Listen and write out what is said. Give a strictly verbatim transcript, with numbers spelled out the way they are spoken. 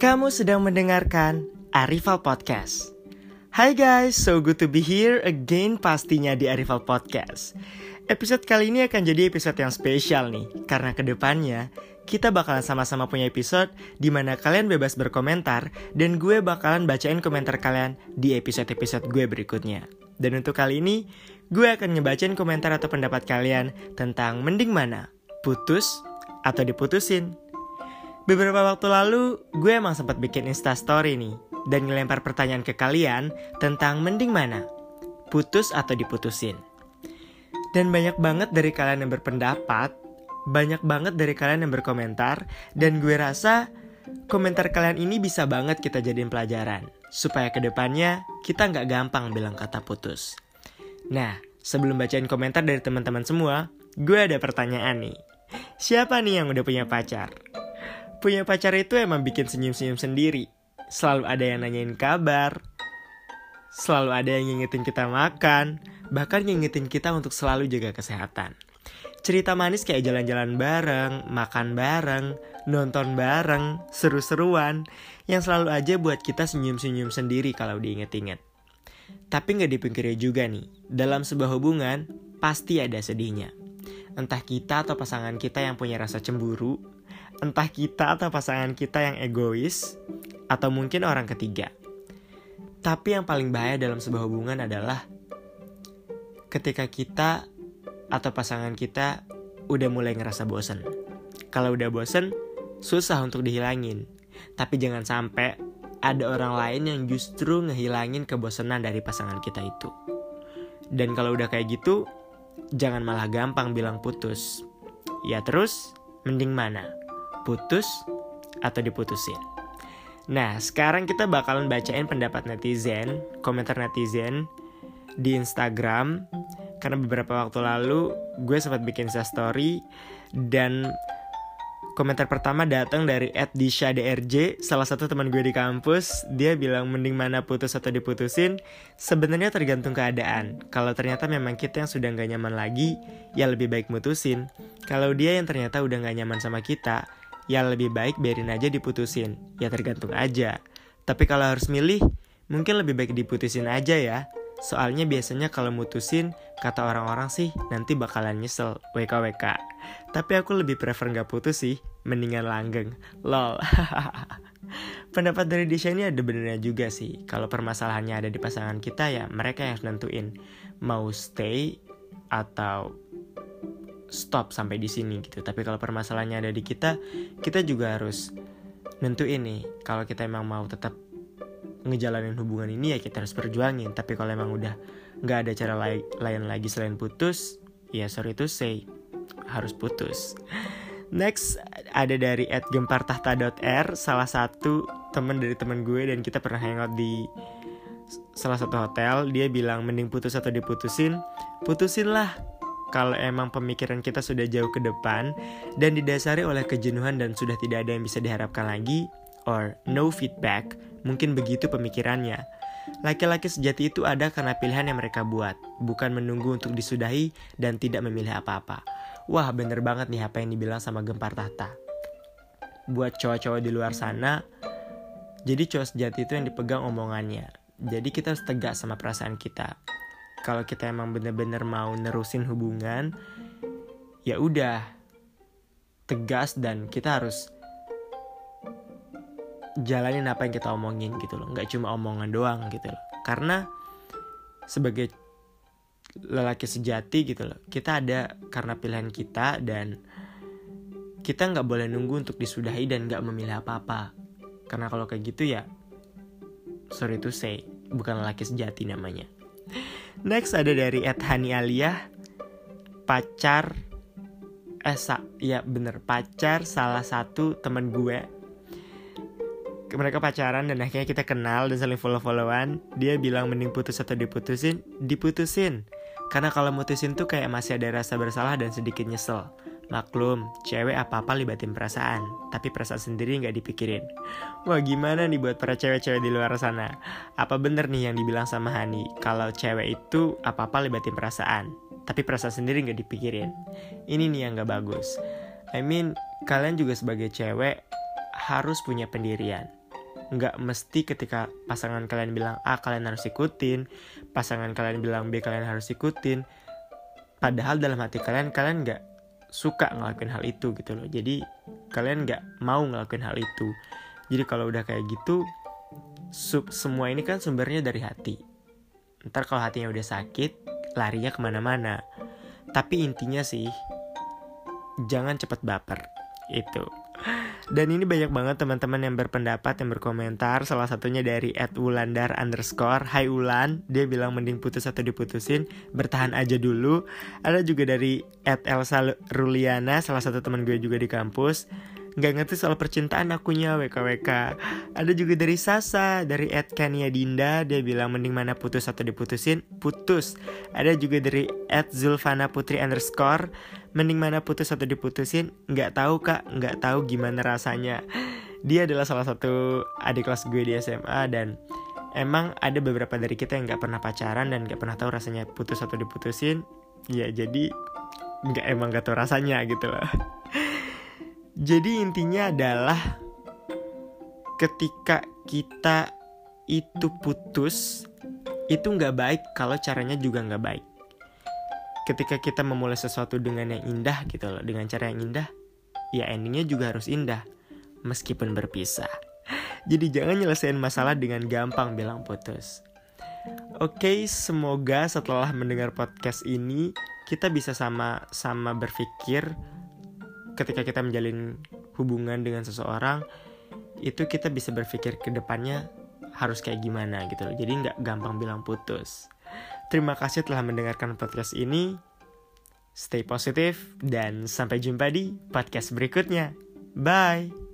Kamu sedang mendengarkan Arifal Podcast. Hai guys, so good to be here again pastinya di Arifal Podcast. Episode kali ini akan jadi episode yang spesial nih, karena kedepannya kita bakalan sama-sama punya episode di mana kalian bebas berkomentar dan gue bakalan bacain komentar kalian di episode-episode gue berikutnya. Dan untuk kali ini, gue akan ngebacain komentar atau pendapat kalian tentang mending mana, putus atau diputusin. Beberapa waktu lalu, gue emang sempat bikin instastory nih dan ngelempar pertanyaan ke kalian tentang mending mana, putus atau diputusin. Dan banyak banget dari kalian yang berpendapat, banyak banget dari kalian yang berkomentar, dan gue rasa komentar kalian ini bisa banget kita jadiin pelajaran, supaya kedepannya kita nggak gampang bilang kata putus. Nah, sebelum bacain komentar dari teman-teman semua, gue ada pertanyaan nih. Siapa nih yang udah punya pacar? Punya pacar itu emang bikin senyum-senyum sendiri. Selalu ada yang nanyain kabar, selalu ada yang ngingetin kita makan, bahkan ngingetin kita untuk selalu jaga kesehatan. Cerita manis kayak jalan-jalan bareng, makan bareng, nonton bareng, seru-seruan, yang selalu aja buat kita senyum-senyum sendiri kalau diinget-inget. Tapi gak dipungkiri juga nih, dalam sebuah hubungan pasti ada sedihnya. Entah kita atau pasangan kita yang punya rasa cemburu, entah kita atau pasangan kita yang egois, atau mungkin orang ketiga. Tapi yang paling bahaya dalam sebuah hubungan adalah ketika kita atau pasangan kita udah mulai ngerasa bosen. Kalau udah bosen, susah untuk dihilangin. Tapi jangan sampai ada orang lain yang justru ngehilangin kebosenan dari pasangan kita itu. Dan kalau udah kayak gitu, jangan malah gampang bilang putus. Ya terus, mending mana? Putus atau diputusin? Nah, sekarang kita bakalan bacain pendapat netizen, komentar netizen di Instagram. Karena beberapa waktu lalu gue sempat bikin story dan komentar pertama datang dari et disha d r j, salah satu teman gue di kampus. Dia bilang mending mana putus atau diputusin? Sebenarnya tergantung keadaan. Kalau ternyata memang kita yang sudah gak nyaman lagi, ya lebih baik mutusin. Kalau dia yang ternyata udah gak nyaman sama kita, ya lebih baik biarin aja diputusin. Ya tergantung aja. Tapi kalau harus milih, mungkin lebih baik diputusin aja ya. Soalnya biasanya kalau mutusin, kata orang-orang sih nanti bakalan nyesel, W K W K. Tapi aku lebih prefer gak putus sih, mendingan langgeng. Lol. Pendapat dari Disha ini ada benernya juga sih. Kalau permasalahannya ada di pasangan kita, ya mereka yang harus nentuin mau stay atau stop sampai di sini gitu. Tapi kalau permasalahannya ada di kita, kita juga harus nentuin nih. Kalau kita emang mau tetap ngejalanin hubungan ini, ya kita harus perjuangin. Tapi kalau emang udah gak ada cara lai- lain lagi selain putus, ya sorry to say, harus putus. Next ada dari et gempartahta dot r, salah satu teman dari teman gue, dan kita pernah hangout di salah satu hotel. Dia bilang mending putus atau diputusin? Putusin lah. Kalau emang pemikiran kita sudah jauh ke depan dan didasari oleh kejenuhan dan sudah tidak ada yang bisa diharapkan lagi, or no feedback, mungkin begitu pemikirannya. Laki-laki sejati itu ada karena pilihan yang mereka buat, bukan menunggu untuk disudahi dan tidak memilih apa-apa. Wah, bener banget nih apa yang dibilang sama Gempartahta. Buat cowok-cowok di luar sana, jadi cowok sejati itu yang dipegang omongannya. Jadi kita harus tegas sama perasaan kita. Kalau kita emang bener-bener mau nerusin hubungan, ya udah tegas, dan kita harus jalanin apa yang kita omongin gitu loh. Gak cuma omongan doang gitu loh. Karena sebagai lelaki sejati gitu loh, kita ada karena pilihan kita, dan kita gak boleh nunggu untuk disudahi dan gak memilih apa-apa. Karena kalau kayak gitu ya, sorry to say, bukan lelaki sejati namanya. Next ada dari et hani aliyah, pacar Esa, ya bener, pacar salah satu teman gue. Mereka pacaran dan akhirnya kita kenal dan saling follow-followan. Dia bilang mending putus atau diputusin? Diputusin. Karena kalau mutusin tuh kayak masih ada rasa bersalah dan sedikit nyesel. Maklum, cewek apa-apa libatin perasaan, tapi perasaan sendiri gak dipikirin. Wah, gimana nih buat para cewek-cewek di luar sana? Apa bener nih yang dibilang sama Hani, kalau cewek itu apa-apa libatin perasaan, tapi perasaan sendiri gak dipikirin? Ini nih yang gak bagus. I mean, kalian juga sebagai cewek harus punya pendirian. Nggak mesti ketika pasangan kalian bilang A kalian harus ikutin, pasangan kalian bilang B kalian harus ikutin. Padahal dalam hati kalian, kalian nggak suka ngelakuin hal itu gitu loh. Jadi kalian nggak mau ngelakuin hal itu. Jadi kalau udah kayak gitu, sub, semua ini kan sumbernya dari hati. Ntar kalau hatinya udah sakit, larinya kemana-mana. Tapi intinya sih, jangan cepat baper. Itu. Dan ini banyak banget teman-teman yang berpendapat, yang berkomentar. Salah satunya dari at wulandar underscore. Hai Ulan, dia bilang mending putus atau diputusin, bertahan aja dulu. Ada juga dari at Elsa Ruliana, salah satu teman gue juga di kampus. Gak ngerti soal percintaan akunya, W K W K. Ada juga dari Sasa, dari at Kania Dinda, dia bilang mending mana putus atau diputusin, putus. Ada juga dari at Zulfana Putri underscore, mending mana putus atau diputusin, gak tahu kak, gak tahu gimana rasanya. Dia adalah salah satu adik kelas gue di S M A, dan emang ada beberapa dari kita yang gak pernah pacaran dan gak pernah tahu rasanya putus atau diputusin. Ya jadi gak, emang gak tahu rasanya gitu loh. Jadi intinya adalah ketika kita itu putus, itu gak baik kalau caranya juga gak baik. Ketika kita memulai sesuatu dengan yang indah gitu loh, dengan cara yang indah, ya endingnya juga harus indah, meskipun berpisah. Jadi jangan nyelesain masalah dengan gampang bilang putus. Oke, semoga setelah mendengar podcast ini, kita bisa sama-sama berpikir ketika kita menjalin hubungan dengan seseorang, itu kita bisa berpikir ke depannya harus kayak gimana gitu loh. Jadi gak gampang bilang putus. Terima kasih telah mendengarkan podcast ini. Stay positif dan sampai jumpa di podcast berikutnya. Bye.